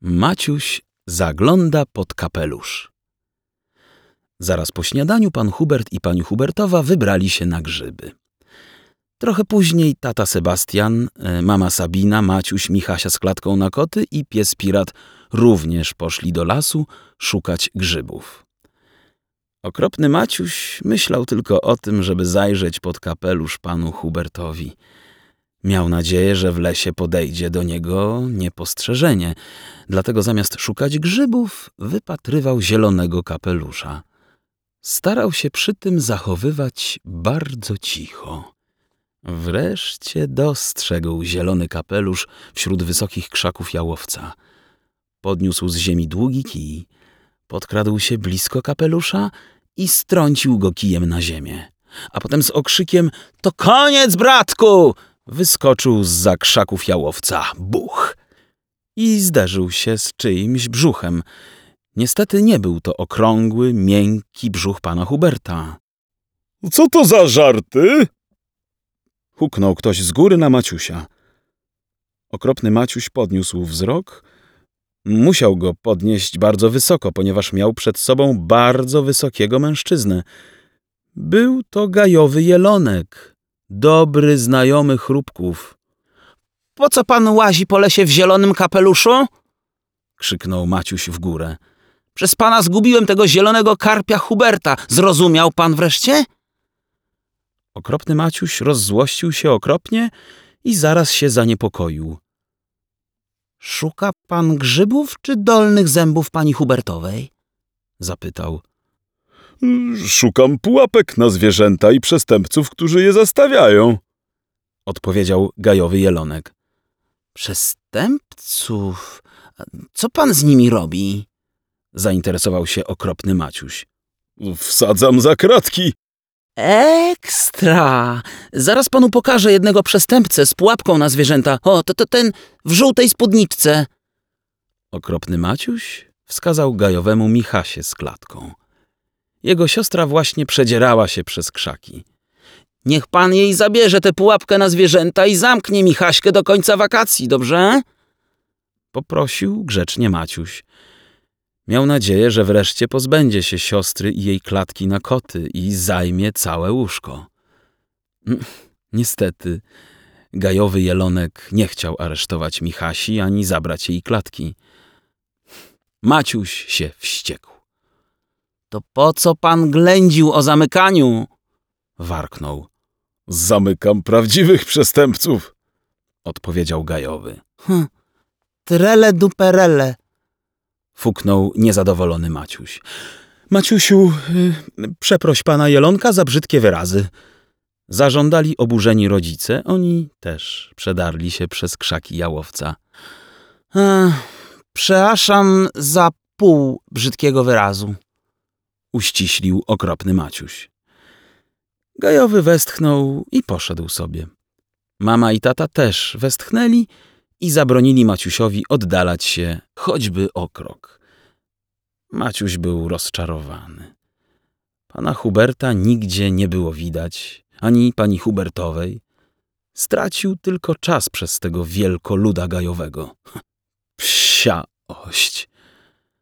Maciuś zagląda pod kapelusz. Zaraz po śniadaniu pan Hubert i pani Hubertowa wybrali się na grzyby. Trochę później tata Sebastian, mama Sabina, Maciuś, Michasia z klatką na koty i pies Pirat również poszli do lasu szukać grzybów. Okropny Maciuś myślał tylko o tym, żeby zajrzeć pod kapelusz panu Hubertowi. Miał nadzieję, że w lesie podejdzie do niego niepostrzeżenie, dlatego zamiast szukać grzybów, wypatrywał zielonego kapelusza. Starał się przy tym zachowywać bardzo cicho. Wreszcie dostrzegł zielony kapelusz wśród wysokich krzaków jałowca. Podniósł z ziemi długi kij, podkradł się blisko kapelusza i strącił go kijem na ziemię. A potem z okrzykiem „To koniec, bratku!” wyskoczył zza krzaków jałowca. Buch! I zderzył się z czyimś brzuchem. Niestety nie był to okrągły, miękki brzuch pana Huberta. „Co to za żarty?” huknął ktoś z góry na Maciusia. Okropny Maciuś podniósł wzrok. Musiał go podnieść bardzo wysoko, ponieważ miał przed sobą bardzo wysokiego mężczyznę. Był to gajowy jelonek, dobry znajomy chrupków. „Po co pan łazi po lesie w zielonym kapeluszu?” krzyknął Maciuś w górę. „Przez pana zgubiłem tego zielonego karpia Huberta. Zrozumiał pan wreszcie?” Okropny Maciuś rozzłościł się okropnie i zaraz się zaniepokoił. „Szuka pan grzybów czy dolnych zębów pani Hubertowej?” zapytał. „Szukam pułapek na zwierzęta i przestępców, którzy je zastawiają”, odpowiedział gajowy jelonek. „Przestępców? Co pan z nimi robi?” zainteresował się okropny Maciuś. „Wsadzam za kratki”. „Ekstra! Zaraz panu pokażę jednego przestępcę z pułapką na zwierzęta. O, to ten w żółtej spódniczce.” Okropny Maciuś wskazał gajowemu Michasie z klatką. Jego siostra właśnie przedzierała się przez krzaki. „Niech pan jej zabierze tę pułapkę na zwierzęta i zamknie Michaśkę do końca wakacji, dobrze?” poprosił grzecznie Maciuś. Miał nadzieję, że wreszcie pozbędzie się siostry i jej klatki na koty i zajmie całe łóżko. Niestety, gajowy jelonek nie chciał aresztować Michasi ani zabrać jej klatki. Maciuś się wściekł. „To po co pan ględził o zamykaniu?” warknął. „Zamykam prawdziwych przestępców”, odpowiedział gajowy. „Trele duperele”, fuknął niezadowolony Maciuś. „Maciusiu, przeproś pana jelonka za brzydkie wyrazy”, zażądali oburzeni rodzice. Oni też przedarli się przez krzaki jałowca. „Przepraszam za pół brzydkiego wyrazu”, uściślił okropny Maciuś. Gajowy westchnął i poszedł sobie. Mama i tata też westchnęli i zabronili Maciusiowi oddalać się choćby o krok. Maciuś był rozczarowany. Pana Huberta nigdzie nie było widać, ani pani Hubertowej. Stracił tylko czas przez tego wielkoluda gajowego. Psia ość!